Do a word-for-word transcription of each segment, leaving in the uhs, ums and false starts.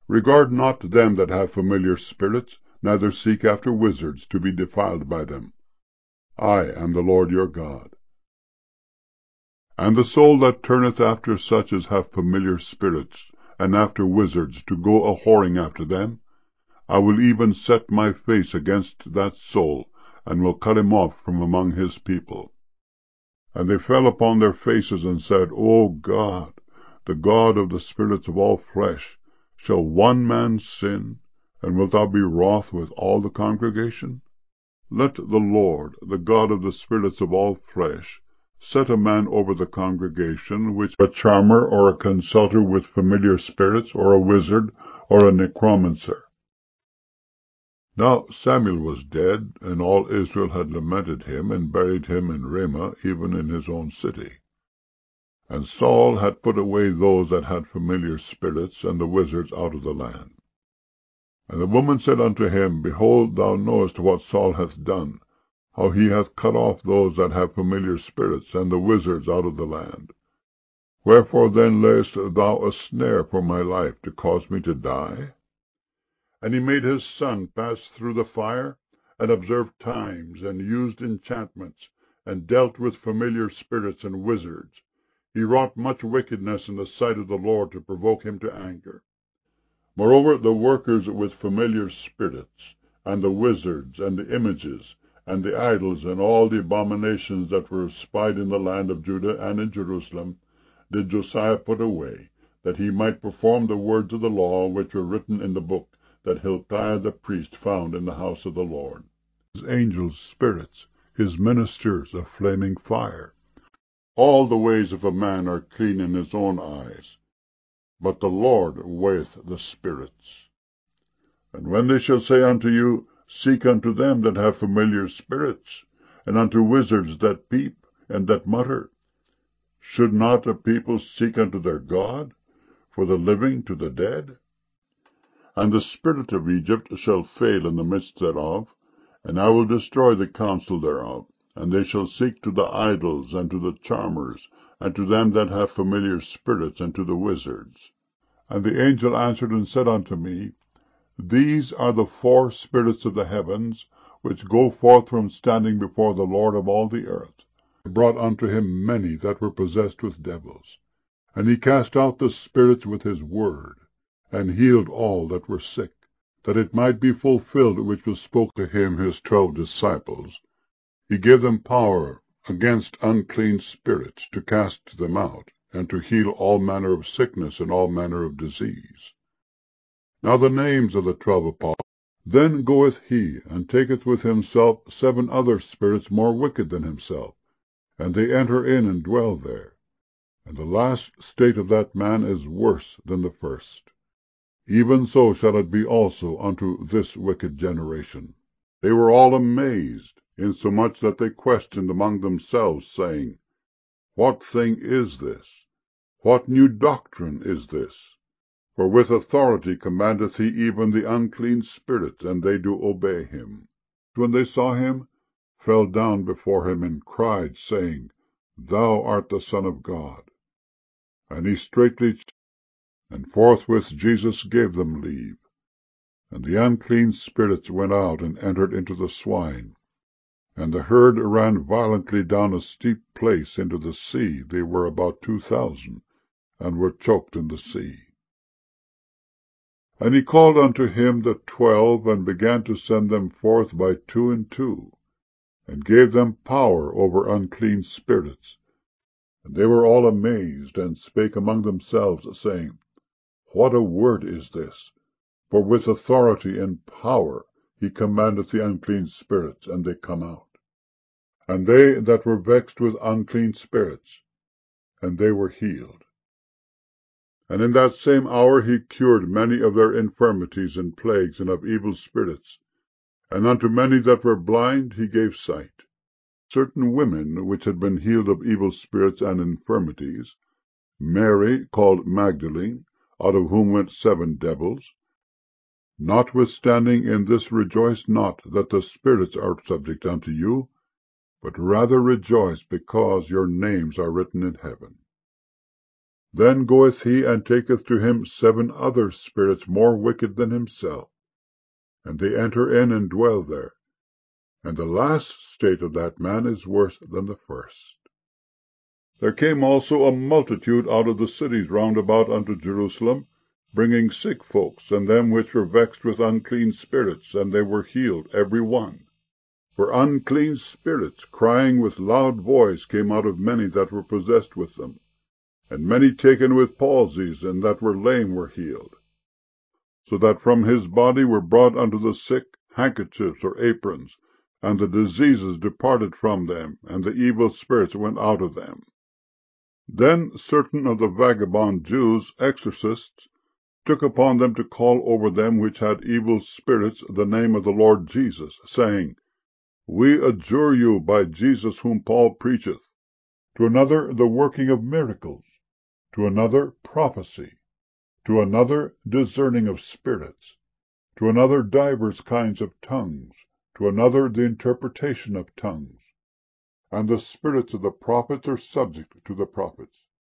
Regard not them that have familiar spirits, neither seek after wizards to be defiled by them. I am the Lord your God. And the soul that turneth after such as have familiar spirits, and after wizards, to go a-whoring after them, I will even set my face against that soul, and will cut him off from among his people. And they fell upon their faces, and said, O God, the God of the spirits of all flesh, shall one man sin, and wilt thou be wroth with all the congregation? Let the Lord, the God of the spirits of all flesh, set a man over the congregation, which a charmer, or a consulter with familiar spirits, or a wizard, or a necromancer. Now Samuel was dead, and all Israel had lamented him, and buried him in Ramah, even in his own city. And Saul had put away those that had familiar spirits, and the wizards out of the land. And the woman said unto him, Behold, thou knowest what Saul hath done, how he hath cut off those that have familiar spirits, and the wizards out of the land. Wherefore then layest thou a snare for my life, to cause me to die? And he made his son pass through the fire, and observed times, and used enchantments, and dealt with familiar spirits and wizards. He wrought much wickedness in the sight of the Lord, to provoke him to anger. Moreover, the workers with familiar spirits, and the wizards, and the images, and the idols, and all the abominations that were spied in the land of Judah and in Jerusalem, did Josiah put away, that he might perform the words of the law which were written in the book that Hilkiah the priest found in the house of the Lord. His angels spirits, his ministers a flaming fire. All the ways of a man are clean in his own eyes, but the Lord weigheth the spirits. And when they shall say unto you, Seek unto them that have familiar spirits, and unto wizards that peep, and that mutter, should not a people seek unto their God, for the living to the dead? And the spirit of Egypt shall fail in the midst thereof, and I will destroy the counsel thereof. And they shall seek to the idols, and to the charmers, and to them that have familiar spirits, and to the wizards. And the angel answered and said unto me, These are the four spirits of the heavens, which go forth from standing before the Lord of all the earth. He brought unto him many that were possessed with devils, and he cast out the spirits with his word, and healed all that were sick, that it might be fulfilled which was spoke to him his twelve disciples. He gave them power against unclean spirits, to cast them out, and to heal all manner of sickness and all manner of disease. Now the names of the twelve apostles. Then goeth he, and taketh with himself seven other spirits more wicked than himself, and they enter in and dwell there. And the last state of that man is worse than the first. Even so shall it be also unto this wicked generation. They were all amazed, insomuch that they questioned among themselves, saying, What thing is this? What new doctrine is this? For with authority commandeth he even the unclean spirits, and they do obey him. When they saw him, fell down before him, and cried, saying, Thou art the Son of God. And he straitly, and forthwith Jesus gave them leave. And the unclean spirits went out, and entered into the swine. And the herd ran violently down a steep place into the sea. They were about two thousand, and were choked in the sea. And he called unto him the twelve, and began to send them forth by two and two, and gave them power over unclean spirits. And they were all amazed, and spake among themselves, saying, What a word is this! For with authority and power he commandeth the unclean spirits, and they come out. And they that were vexed with unclean spirits, and they were healed. And in that same hour he cured many of their infirmities and plagues, and of evil spirits. And unto many that were blind he gave sight. Certain women which had been healed of evil spirits and infirmities, Mary called Magdalene, out of whom went seven devils. Notwithstanding in this rejoice not that the spirits are subject unto you, but rather rejoice because your names are written in heaven. Then goeth he and taketh to him seven other spirits more wicked than himself, and they enter in and dwell there. And the last state of that man is worse than the first. There came also a multitude out of the cities round about unto Jerusalem, bringing sick folks, and them which were vexed with unclean spirits, and they were healed every one. For unclean spirits, crying with loud voice, came out of many that were possessed with them. And many taken with palsies, and that were lame, were healed. So that from his body were brought unto the sick handkerchiefs or aprons, and the diseases departed from them, and the evil spirits went out of them. Then certain of the vagabond Jews, exorcists, took upon them to call over them which had evil spirits the name of the Lord Jesus, saying, We adjure you by Jesus whom Paul preacheth, to another the working of miracles, to another prophecy, to another discerning of spirits, to another divers kinds of tongues, to another the interpretation of tongues. And the spirits of the prophets are subject to the prophets.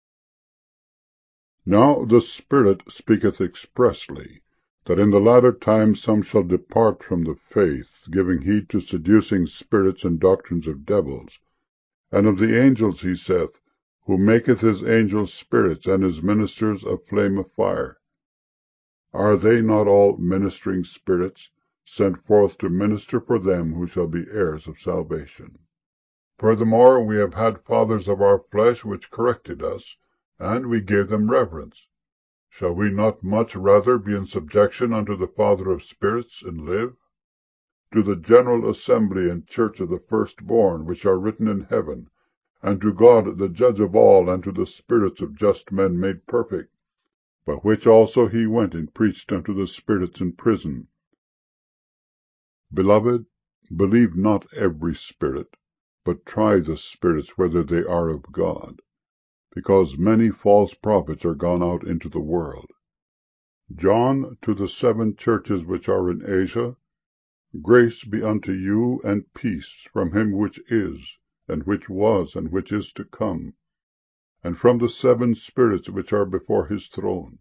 Now the Spirit speaketh expressly, that in the latter times some shall depart from the faith, giving heed to seducing spirits and doctrines of devils. And of the angels he saith, who maketh his angels spirits, and his ministers a flame of fire. Are they not all ministering spirits, sent forth to minister for them who shall be heirs of salvation? Furthermore, we have had fathers of our flesh which corrected us, and we gave them reverence. Shall we not much rather be in subjection unto the Father of spirits, and live? To the general assembly and church of the firstborn, which are written in heaven, and to God the judge of all, and to the spirits of just men made perfect, by which also he went and preached unto the spirits in prison. Beloved, believe not every spirit, but try the spirits whether they are of God, because many false prophets are gone out into the world. John, to the seven churches which are in Asia, grace be unto you, and peace, from him which is, and which was, and which is to come, and from the seven spirits which are before his throne.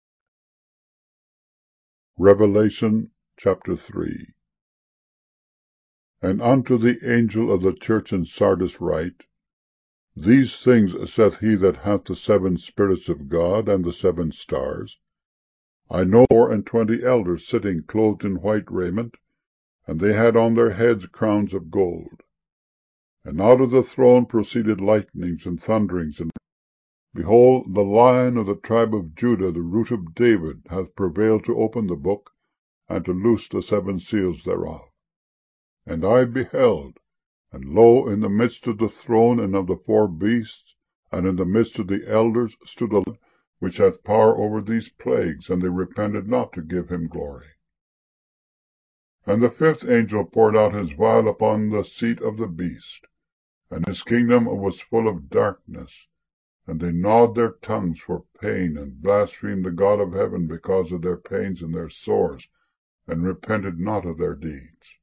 Revelation chapter three. And unto the angel of the church in Sardis write, These things saith he that hath the seven spirits of God and the seven stars. I know four and twenty elders sitting clothed in white raiment, and they had on their heads crowns of gold. And out of the throne proceeded lightnings and thunderings, and behold, the Lion of the tribe of Judah, the root of David, hath prevailed to open the book, and to loose the seven seals thereof. And I beheld, and lo, in the midst of the throne and of the four beasts, and in the midst of the elders, stood a Lamb, which hath power over these plagues, and they repented not to give him glory. And the fifth angel poured out his vial upon the seat of the beast, and his kingdom was full of darkness, and they gnawed their tongues for pain, and blasphemed the God of heaven because of their pains and their sores, and repented not of their deeds.